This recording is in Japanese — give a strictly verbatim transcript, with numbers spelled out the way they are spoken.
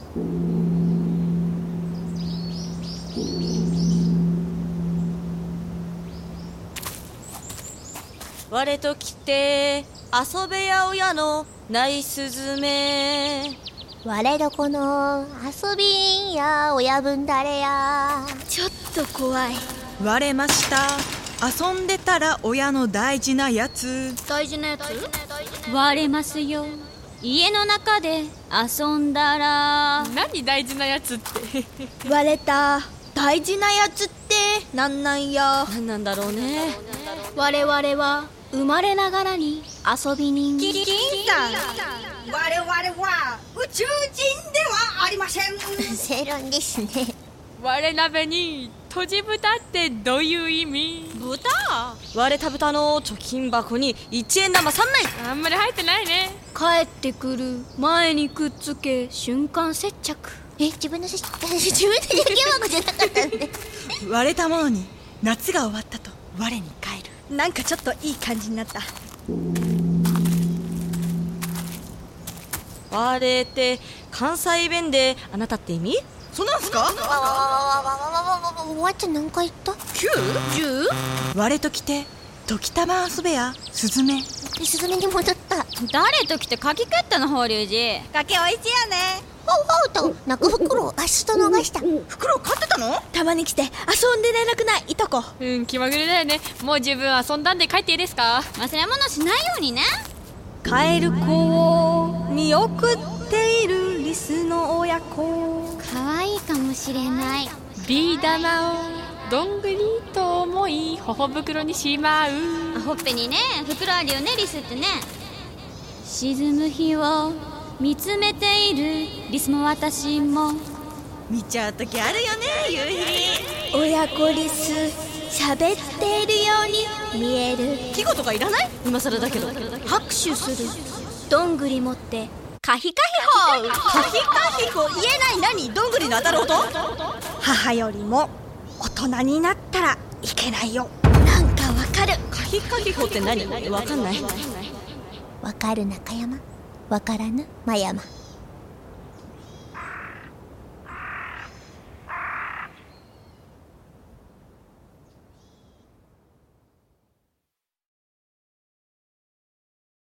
我と来て遊べや親のないすずめ。 我どこの遊びや親分誰や。 ちょっと怖い。 割れました。遊んでたら親の大事なやつ。 大事なやつ割れますよ。家の中で遊んだら。 何大事なやつって割れた。大事なやつってなんなんや。 何なんだろうね。 我々は生まれながらに遊び人。 キリンさん、我々は宇宙人ではありません。 正論ですね。 我鍋にとじ豚ってどういう意味？ 豚？ 我食豚の貯金箱にいちえん玉さんない。あんまり入ってないね。 帰ってくる前にくっつけ瞬間接着。 え、自分のせ自分の貯金箱じゃなかったんで割れたものに夏が終わったと我に帰る。 なんかちょっといい感じになった。 我って関西弁であなたって意味？ そうなんすか？ わわわわわわわわわって何回言った？ きゅう？じゅう？我と来て時たま遊べやスズメ。 スズメに戻った。 誰と来てかき食ったの法隆寺。 かけおいしいよね。 ほうほうと中袋あすと逃した。 袋買ってたの？ たまに来て遊んで連絡ないいとこ。 うん、気まぐれだよね。もう十分遊んだんで帰っていいですか？ 忘れ物しないようにね。 帰る子を見送っているリスの親子。 可愛いかもしれない。 ビー玉をどんぐりと思い頬袋にしまう。 あ、ほっぺにね袋あるよねリスってね。沈む日を見つめているリスも私も。 見ちゃう時あるよね夕日。 親子リス喋っているように見える。 季語とかいらない？今更だけど。 拍手する。どんぐり持ってカヒカヒホー。 カヒカヒホ言えない。何？どんぐりの当たる音？ 母よりも大人になったらいけないよ。なんかわかる。 カヒカヒホって何？わかんない。 わかる中山、わからぬ真山。